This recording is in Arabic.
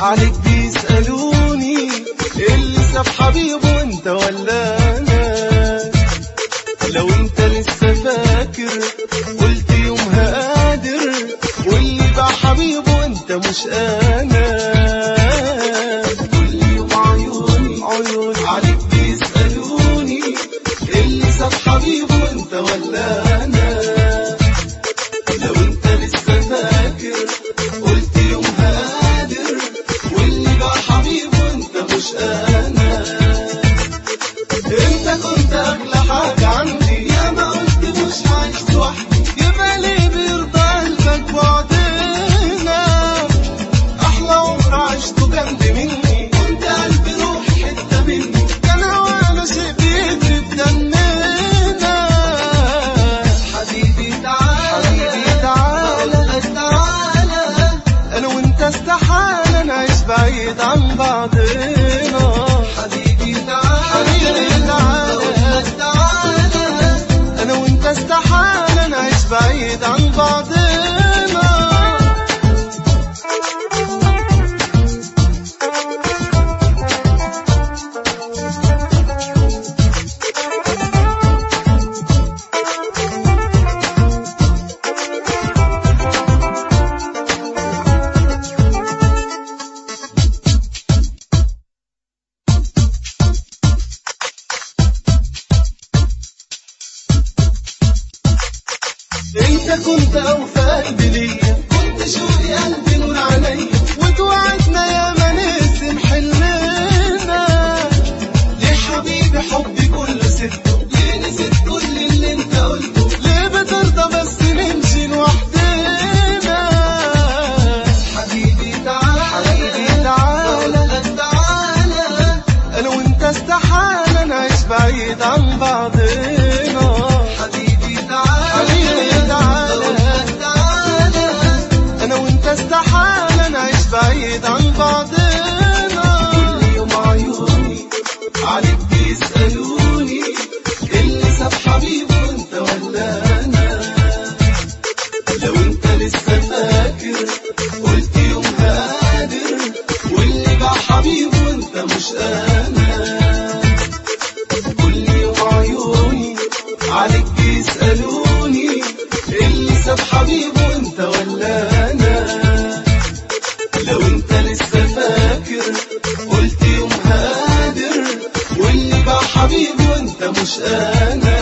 عليك بيسألوني اللي ساب حبيبه انت ولا انا. لو انت لسه فاكر قلت يومها قادر، واللي باع حبيبه انت مش انا. كل يوم عيوني عليك بيسألوني اللي ساب حبيبه انت ولا انا. لو انت لسه فاكر قلت يومها قادر، واللي باع حبيبه انت مش انا. انت كنت اغلى حاجة عندي، يا ما قلت مش عايش لوحدي، يبقى ليه بيرضى قلبك بعدنا؟ احلى عمر عشته جنبي مني، كنت قلبي روحي حتة مني، كان هوانا شيء بيجري في دمنا. حبيبي تعالى تعالى، انا وانت استحالة نعيش بعيد عن بعضنا. حبيبي تعالى انا وانت استحالة نعيش بعيد عن بعضنا. انت كنت اوفى قلبي ليا، كنت شوقي قلبي نور عليا، وتوعدنا يا ما نقسم حلمنا. ليه حبيبي حبي كله سبته، ليه نسيت كل اللي انت قلته، ليه بترضى بس نمشي لوحدنا؟ حبيبي تعالى تعالى، انا وانت استحالة نعيش بعيد عن بعضنا. حبيبي انا وانت استحالة نعيش بعيد عن بعضنا. كل يوم عيوني عليك بيسألوني اللي ساب حبيبه انت ولا انا. لو انت لسه فاكر قلت يومها قادر، واللي باع حبيبه انت مش انا. كل يوم عيوني عليك بيسألوني اللي ساب حبيبه انت ولا انا. لو انت لسه فاكر قلت يومها قادر، واللي باع حبيبه انت مش انا.